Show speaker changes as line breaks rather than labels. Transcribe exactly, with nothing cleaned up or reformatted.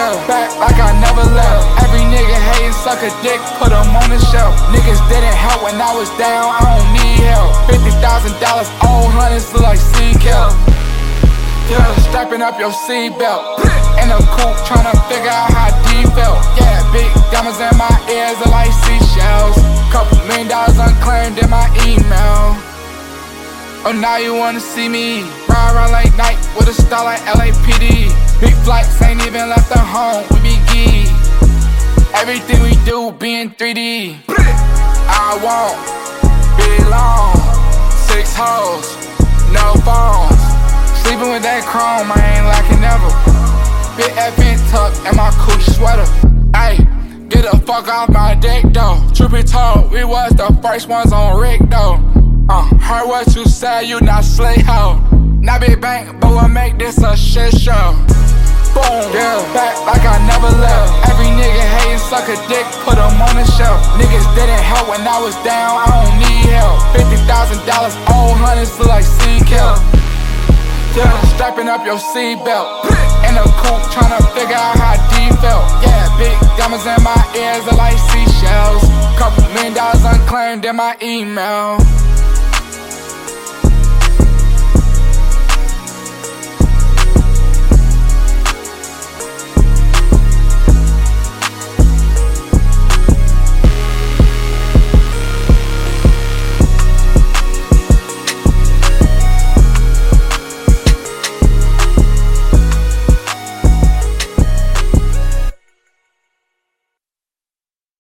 Yeah, back like I never left. Every nigga hatin', suck a dick, put 'em on the shelf. Niggas didn't help when I was down, I don't need help. Fifty thousand dollars, old hundreds look like sea kelp. Yeah, strapping up your seatbelt. In a coupe, tryna figure out how deep felt. Yeah, big diamonds in my ears are like seashells. Couple million dollars unclaimed in my email. Oh, now you wanna see me ride around late night with a star like L A P D. Big flights, ain't even left the home, we be geek. Everything we do be in three D. I won't be long. Six hoes, no phones. Sleeping with that chrome, I ain't lacking never. Big effing tuck in my Cooch sweater. Ayy, get the fuck off my dick though. Truth be told, we was the first ones on Rick though. Uh, heard what you said, you not slay ho. Not big bank, but we'll make this a shit show. Boom, yeah, back like I never left. Every nigga hatin', suck a dick, put 'em on the shelf. Niggas didn't help when I was down, I don't need help. Fifty thousand dollars, old hundreds look like sea kelp. Yeah, strapping up your seatbelt. In a coupe, tryna figure out how deep felt. Yeah, big diamonds in my ears are like seashells. Couple million dollars unclaimed in my email.